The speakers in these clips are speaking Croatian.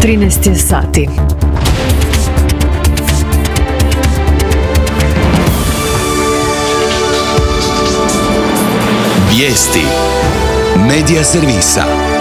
13 je sati. Vijesti Medija servisa.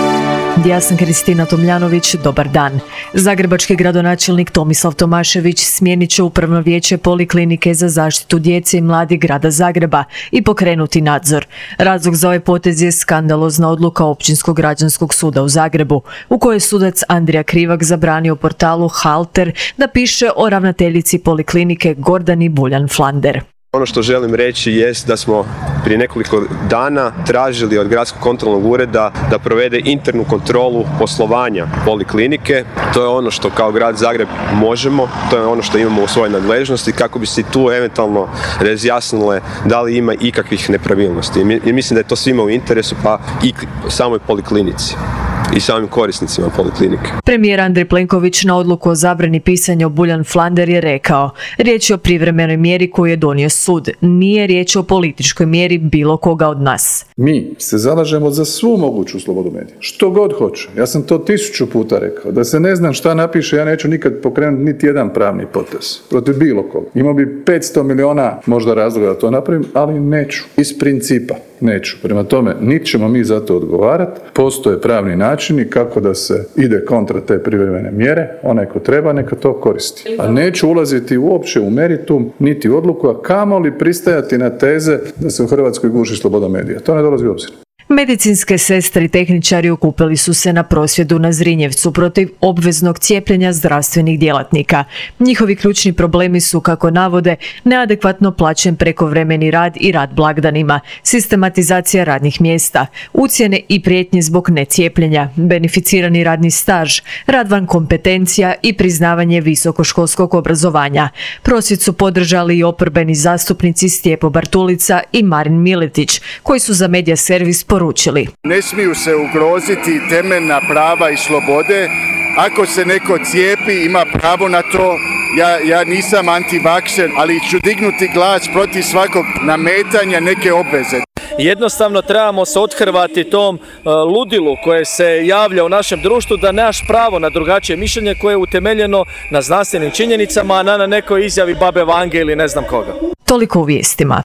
Ja sam Kristina Tomljanović, dobar dan. Zagrebački gradonačelnik Tomislav Tomašević smijenit će upravno vijeće Poliklinike za zaštitu djece i mladih grada Zagreba i pokrenuti nadzor. Razlog za ovaj potez je skandalozna odluka Općinskog građanskog suda u Zagrebu, u kojoj je sudac Andrija Krivak zabranio portalu Halter da piše o ravnateljici Poliklinike Gordani Buljan-Flander. Ono što želim reći jest da smo prije nekoliko dana tražili od Gradskog kontrolnog ureda da provede internu kontrolu poslovanja Poliklinike. To je ono što kao grad Zagreb možemo, to je ono što imamo u svojoj nadležnosti kako bi se tu eventualno razjasnile da li ima ikakvih nepravilnosti. I mislim da je to svima u interesu, pa i samoj Poliklinici i samim korisnicima Poliklinike. Premijer Andrej Plenković na odluku o zabrani pisanja o Buljan-Flander je rekao: riječ je o privremenoj mjeri koju je donio sud, nije riječ o političkoj mjeri bilo koga od nas. Mi se zalažemo za svu moguću slobodu medija, što god hoće. Ja sam to 1000 puta rekao, da se ne znam šta napiše, ja neću nikad pokrenuti niti jedan pravni potez protiv bilo koga. Imao bi 500 miliona možda razloga da to napravim, ali neću, iz principa neću. Prema tome, niti ćemo mi za to odgovarati, postoje pravni načini kako da se ide kontra te privremene mjere, onaj ko treba neka to koristi. A neću ulaziti uopće u meritum, niti u odluku, a kamoli pristajati na teze da se u Hrvatskoj guši sloboda medija. To ne dolazi u obzir. Medicinske sestre i tehničari okupili su se na prosvjedu na Zrinjevcu protiv obveznog cijepljenja zdravstvenih djelatnika. Njihovi ključni problemi su, kako navode, neadekvatno plaćen prekovremeni rad i rad blagdanima, sistematizacija radnih mjesta, ucjene i prijetnje zbog necijepljenja, beneficirani radni staž, rad van kompetencija i priznavanje visokoškolskog obrazovanja. Prosvjed su podržali i oporbeni zastupnici Stjepo Bartulica i Marin Miletić, koji su za Medija servis poručili: ne smiju se ugroziti temeljna prava i slobode. Ako se neko cijepi, ima pravo na to. Ja nisam antivakser, ali ću dignuti glas protiv svakog nametanja neke obveze. Jednostavno trebamo se othrvati tom ludilu koje se javlja u našem društvu, da naš pravo na drugačije mišljenje koje je utemeljeno na znanstvenim činjenicama, a na nekoj izjavi babe Vange ili ne znam koga. Toliko u vijestima.